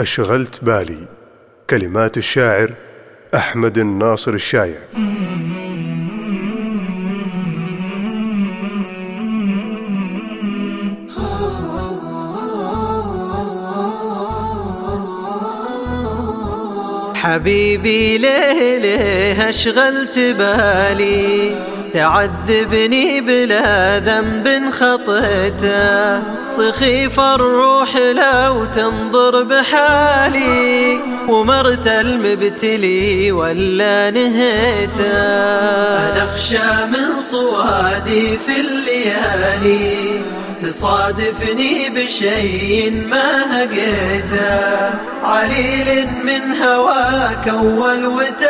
أشغلت بالي. كلمات الشاعر أحمد الناصر الشايع. حبيبي ليه أشغلت بالي، تعذبني بلا ذنب خطيته، سخيف الروح لو تنظر بحالي، ومرت المبتلي ولا نهيته. أنا أخشى من صوادي في الليالي، تصادفني بشيء ما هقيته، عليل من هواك أول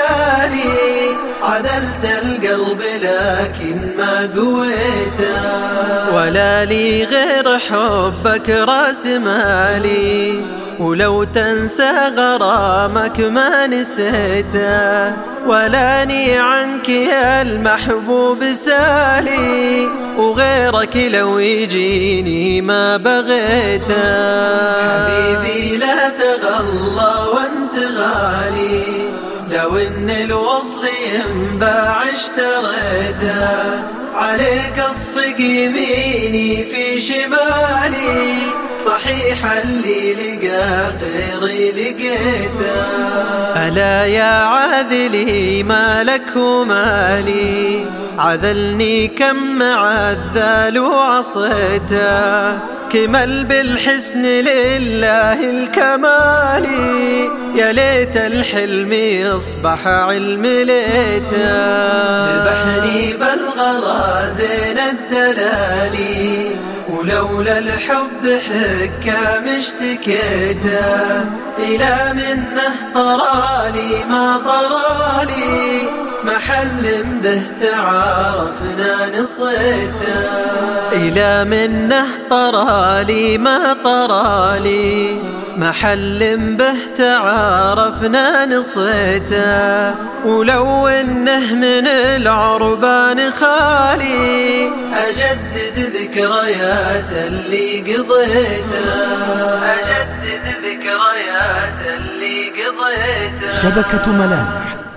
وتالي، عذلت القلب لكن ما قويته، ولا لي غير حبك راس مالي، ولو تنسى غرامك ما نسيته، ولاني عنك يا المحبوب سالي، وغيرك لو يجيني ما بغيته. حبيبي لا تغلى وانت غالي، لو ان الوصل ينباع اشتريته، عليك اصفق يميني في شمالي، صحيح اللي لقى غيري لقيته. ألا يا عاذلي مالك ومالي، عذلني كم عذل وعصيته، كمل بالحسن لله الكمالي، يا ليت الحلم يصبح علم ليته. ذبحني بالغلا زين الدلالي، ولولا الحب حكام اشتكيته، إلى منه طرالي ما طرالي، محل به تعارفنا نصيته. إلى منه طرالي ما طرالي، محل به تعارفنا نصيته، ولو انه من العربان خالي، أجدد ذكريات اللي قضيته، أجدد ذكريات اللي قضيته. شبكة ملامح